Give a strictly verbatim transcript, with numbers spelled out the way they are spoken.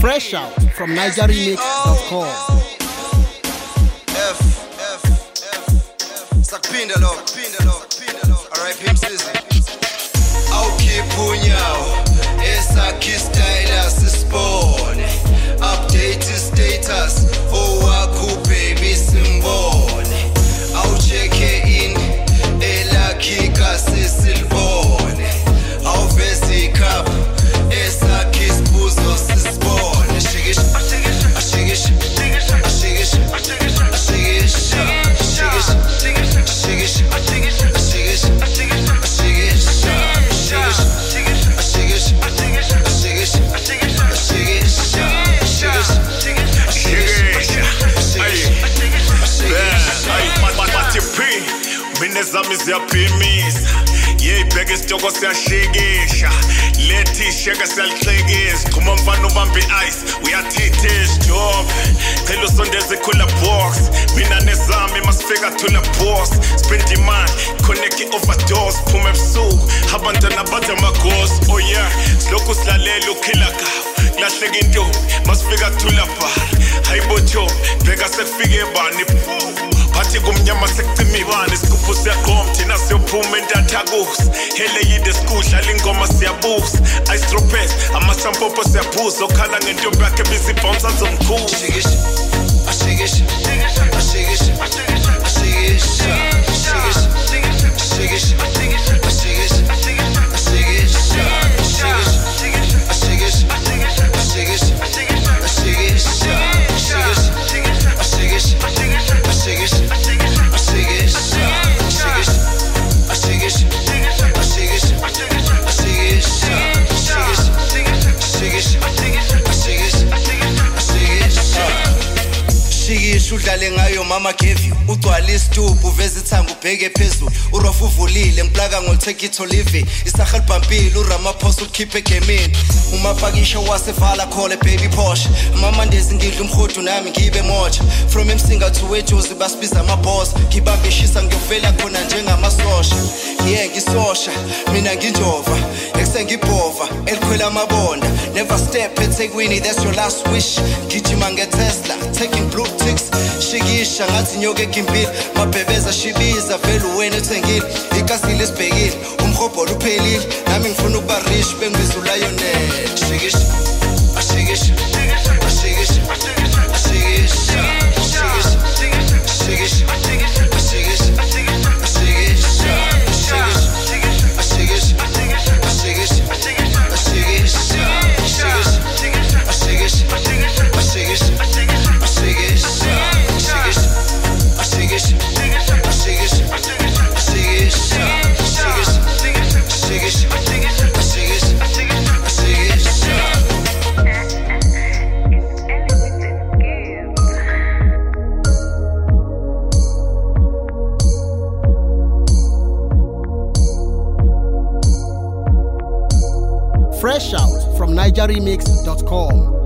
Fresh out from niger remix dot com. F F F Sakpinda lo, pinda lo, pinda lo. Alright, Pimp Sizzy. Awukhipha unyawo esakhi style sisibone. Update status owakho baby simbone. Awucheke in elakhi kasisibone. Awuvezi cup esakhi isibuzo sisibone. Shikish ashikish ashikish ashikish ashikish ashikish ashikish ashikish Minezami ziyaphimisa yeyibheka isitoko siyashikisha lethi sheka siyalihlekisa khuma mfana ubambe ice uyathithisha job cela usondeze khula box mina nezami masifika thula boss spend imali connect overdose phuma ebusuku abantwana bathe amaghost oh yeah silokhu silalela ukhila gawu lahleka intombi masifika thula bar hayibojo bheka sekufike bani Pati kumnyama sekutimi bani Skuphu siyagom thina siyophuma entathakusa Hele yide skudla lingoma siyabusa Ice tropes amasampopo siyabusa Okhala ngentombi yakhe busy bounce azomkhuza Ashikish Ashikish Ashikish Ashikish Ashikish Ashikish Ashikish Ashikish udlale ngayo mama gave you ugcwala isitubu uveza ithanga ubheke phezulu urofu uvulile ngiplaka ngoltake it olive isahel bhampile uramaphosa ukhiphe gemini umapakisho wasevala khole baby Porsche mama ndezi ngidla umkhodu nami ngibe moja from emsinga to wejozi basibiza ama boss ngibambe ishisa ngiyovela khona njengamasosha yeah ngisosha mina nginjova eksengibhova elikhwela amabonda never step eThekwini that's your last wish gijima ngeTesla taking blue ticks shikisha ngathi nyoke ekimpile mabhebeza shibiza vele wena uthengile ikasile sibhekile umhobholo uphelile nami ngifuna ukuba rich bengibiza uLionel shikish ashikish ashikish ashikish ashikish Fresh out from niger remix dot com.